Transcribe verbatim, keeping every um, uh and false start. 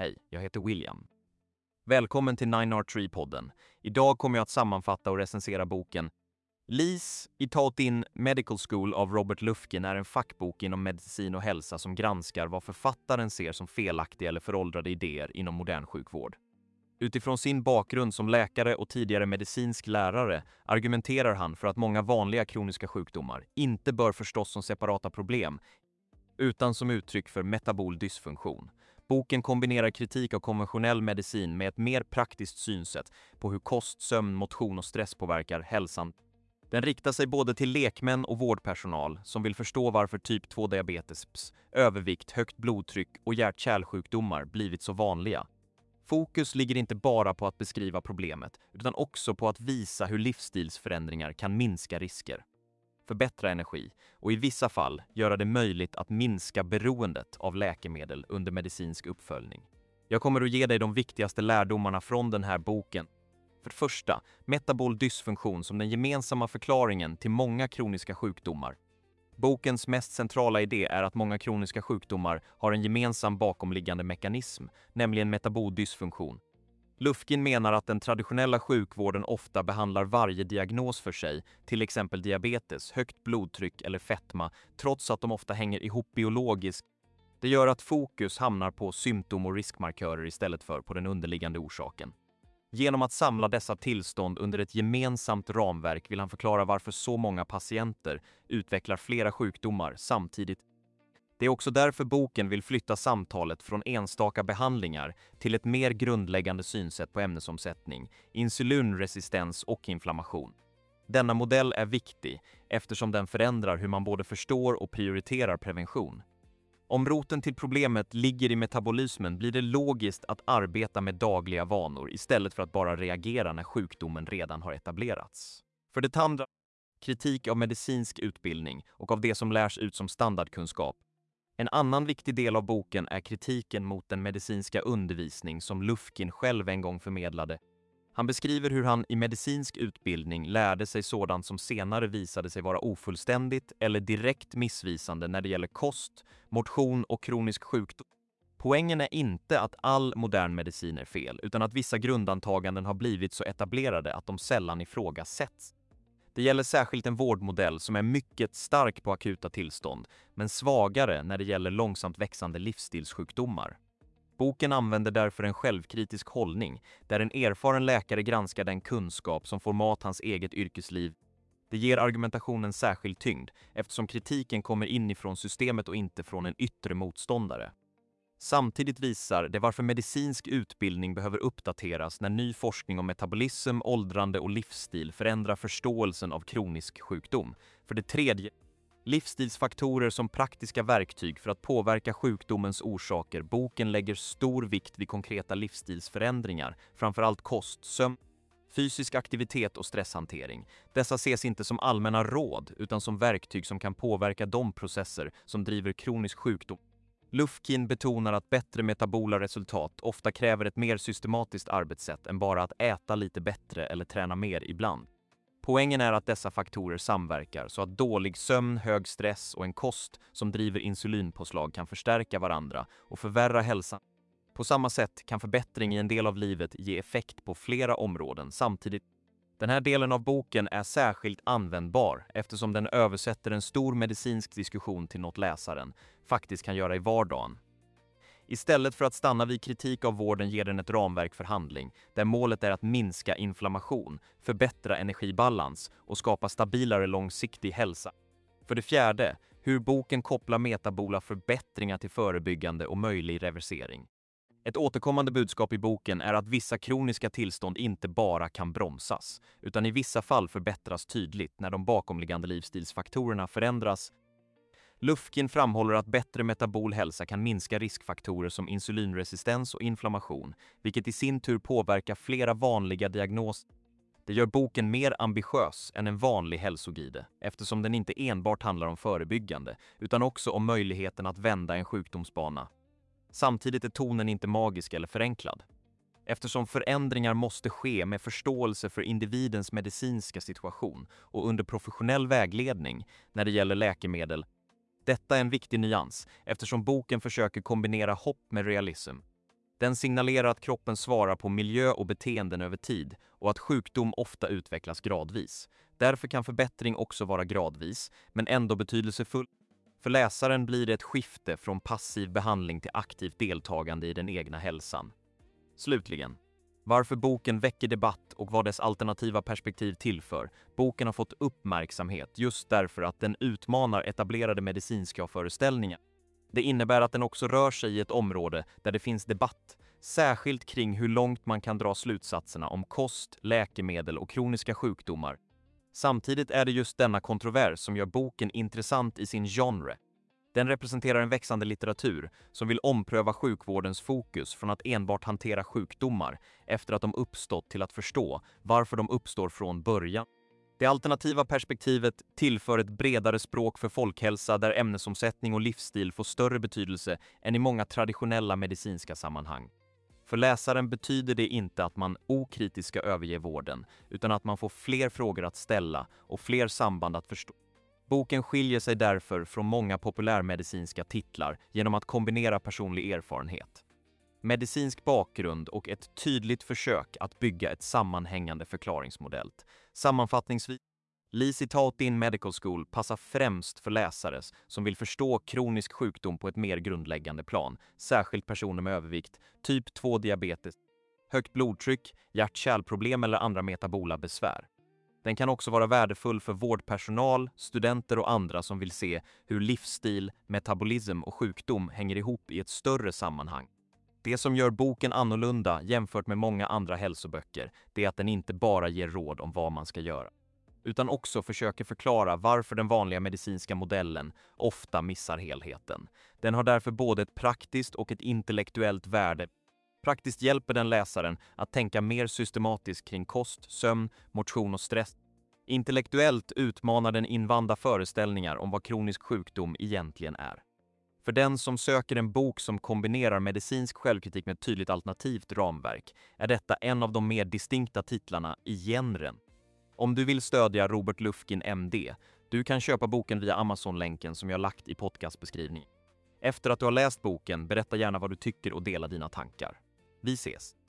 Hej, jag heter William. Välkommen till nine R tre-podden. Idag kommer jag att sammanfatta och recensera boken Lees i Taught in Medical School av Robert Lufkin är en fackbok inom medicin och hälsa som granskar vad författaren ser som felaktiga eller föråldrade idéer inom modern sjukvård. Utifrån sin bakgrund som läkare och tidigare medicinsk lärare argumenterar han för att många vanliga kroniska sjukdomar inte bör förstås som separata problem utan som uttryck för metabol dysfunktion. Boken kombinerar kritik av konventionell medicin med ett mer praktiskt synsätt på hur kost, sömn, motion och stress påverkar hälsan. Den riktar sig både till lekmän och vårdpersonal som vill förstå varför typ två diabetes, övervikt, högt blodtryck och hjärt-kärlsjukdomar blivit så vanliga. Fokus ligger inte bara på att beskriva problemet utan också på att visa hur livsstilsförändringar kan minska risker, förbättra energi och i vissa fall göra det möjligt att minska beroendet av läkemedel under medicinsk uppföljning. Jag kommer att ge dig de viktigaste lärdomarna från den här boken. För det första, metabol dysfunktion som den gemensamma förklaringen till många kroniska sjukdomar. Bokens mest centrala idé är att många kroniska sjukdomar har en gemensam bakomliggande mekanism, nämligen metabol dysfunktion. Lufkin menar att den traditionella sjukvården ofta behandlar varje diagnos för sig, till exempel diabetes, högt blodtryck eller fetma, trots att de ofta hänger ihop biologiskt. Det gör att fokus hamnar på symptom och riskmarkörer istället för på den underliggande orsaken. Genom att samla dessa tillstånd under ett gemensamt ramverk vill han förklara varför så många patienter utvecklar flera sjukdomar samtidigt. Det är också därför boken vill flytta samtalet från enstaka behandlingar till ett mer grundläggande synsätt på ämnesomsättning, insulinresistens och inflammation. Denna modell är viktig eftersom den förändrar hur man både förstår och prioriterar prevention. Om roten till problemet ligger i metabolismen blir det logiskt att arbeta med dagliga vanor istället för att bara reagera när sjukdomen redan har etablerats. För det andra, kritik av medicinsk utbildning och av det som lärs ut som standardkunskap. En annan viktig del av boken är kritiken mot den medicinska undervisning som Lufkin själv en gång förmedlade. Han beskriver hur han i medicinsk utbildning lärde sig sådant som senare visade sig vara ofullständigt eller direkt missvisande när det gäller kost, motion och kronisk sjukdom. Poängen är inte att all modern medicin är fel, utan att vissa grundantaganden har blivit så etablerade att de sällan ifrågasätts. Det gäller särskilt en vårdmodell som är mycket stark på akuta tillstånd, men svagare när det gäller långsamt växande livsstilssjukdomar. Boken använder därför en självkritisk hållning, där en erfaren läkare granskar den kunskap som format hans eget yrkesliv. Det ger argumentationen särskild tyngd, eftersom kritiken kommer inifrån systemet och inte från en yttre motståndare. Samtidigt visar det varför medicinsk utbildning behöver uppdateras när ny forskning om metabolism, åldrande och livsstil förändrar förståelsen av kronisk sjukdom. För det tredje, livsstilsfaktorer som praktiska verktyg för att påverka sjukdomens orsaker. Boken lägger stor vikt vid konkreta livsstilsförändringar, framförallt kost, sömn, fysisk aktivitet och stresshantering. Dessa ses inte som allmänna råd utan som verktyg som kan påverka de processer som driver kronisk sjukdom. Lufkin betonar att bättre metabola resultat ofta kräver ett mer systematiskt arbetssätt än bara att äta lite bättre eller träna mer ibland. Poängen är att dessa faktorer samverkar så att dålig sömn, hög stress och en kost som driver insulinpåslag kan förstärka varandra och förvärra hälsan. På samma sätt kan förbättring i en del av livet ge effekt på flera områden samtidigt. Den här delen av boken är särskilt användbar eftersom den översätter en stor medicinsk diskussion till något läsaren faktiskt kan göra i vardagen. Istället för att stanna vid kritik av vården ger den ett ramverk för handling där målet är att minska inflammation, förbättra energibalans och skapa stabilare långsiktig hälsa. För det fjärde, hur boken kopplar metabola förbättringar till förebyggande och möjlig reversering. Ett återkommande budskap i boken är att vissa kroniska tillstånd inte bara kan bromsas, utan i vissa fall förbättras tydligt när de bakomliggande livsstilsfaktorerna förändras. Lufkin framhåller att bättre metabol hälsa kan minska riskfaktorer som insulinresistens och inflammation, vilket i sin tur påverkar flera vanliga diagnoser. Det gör boken mer ambitiös än en vanlig hälsoguide, eftersom den inte enbart handlar om förebyggande, utan också om möjligheten att vända en sjukdomsbana. Samtidigt är tonen inte magisk eller förenklad. Eftersom förändringar måste ske med förståelse för individens medicinska situation och under professionell vägledning när det gäller läkemedel. Detta är en viktig nyans eftersom boken försöker kombinera hopp med realism. Den signalerar att kroppen svarar på miljö och beteenden över tid och att sjukdom ofta utvecklas gradvis. Därför kan förbättring också vara gradvis, men ändå betydelsefull. För läsaren blir det ett skifte från passiv behandling till aktivt deltagande i den egna hälsan. Slutligen, varför boken väcker debatt och vad dess alternativa perspektiv tillför. Boken har fått uppmärksamhet just därför att den utmanar etablerade medicinska föreställningar. Det innebär att den också rör sig i ett område där det finns debatt, särskilt kring hur långt man kan dra slutsatserna om kost, läkemedel och kroniska sjukdomar. Samtidigt är det just denna kontrovers som gör boken intressant i sin genre. Den representerar en växande litteratur som vill ompröva sjukvårdens fokus från att enbart hantera sjukdomar efter att de uppstått till att förstå varför de uppstår från början. Det alternativa perspektivet tillför ett bredare språk för folkhälsa där ämnesomsättning och livsstil får större betydelse än i många traditionella medicinska sammanhang. För läsaren betyder det inte att man okritiskt ska överge vården, utan att man får fler frågor att ställa och fler samband att förstå. Boken skiljer sig därför från många populärmedicinska titlar genom att kombinera personlig erfarenhet, medicinsk bakgrund och ett tydligt försök att bygga ett sammanhängande förklaringsmodell. Sammanfattningsvis, Lise taught in Medical School passar främst för läsare som vill förstå kronisk sjukdom på ett mer grundläggande plan, särskilt personer med övervikt, typ två diabetes, högt blodtryck, hjärt-kärlproblem eller andra metabola besvär. Den kan också vara värdefull för vårdpersonal, studenter och andra som vill se hur livsstil, metabolism och sjukdom hänger ihop i ett större sammanhang. Det som gör boken annorlunda jämfört med många andra hälsoböcker, det är att den inte bara ger råd om vad man ska göra, utan också försöker förklara varför den vanliga medicinska modellen ofta missar helheten. Den har därför både ett praktiskt och ett intellektuellt värde. Praktiskt hjälper den läsaren att tänka mer systematiskt kring kost, sömn, motion och stress. Intellektuellt utmanar den invanda föreställningar om vad kronisk sjukdom egentligen är. För den som söker en bok som kombinerar medicinsk självkritik med ett tydligt alternativt ramverk är detta en av de mer distinkta titlarna i genren. Om du vill stödja Robert Lufkin M D, du kan köpa boken via Amazon-länken som jag lagt i podcastbeskrivningen. Efter att du har läst boken, berätta gärna vad du tycker och dela dina tankar. Vi ses!